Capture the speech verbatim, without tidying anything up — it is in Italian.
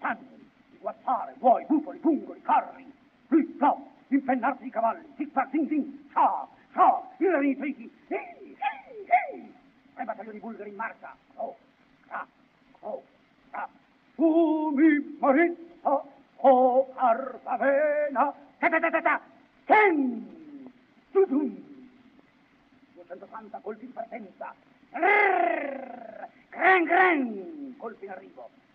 sanni, di guazzare, buoi, bufoli, pungoli, carri, qui, là, impennarsi i cavalli, zig-zag, zing-zing, ciao, ciao, i renitrichi, ehi, ehi, ehi, tre battaglioni bulgari in marcia, oh, ah, oh, ah, fumi, marizza, oh, arpavena, ta-ta-ta-ta-ta, ten, tu-tum, duecentottanta colpi di partenza, gran gran colpi in arrivo,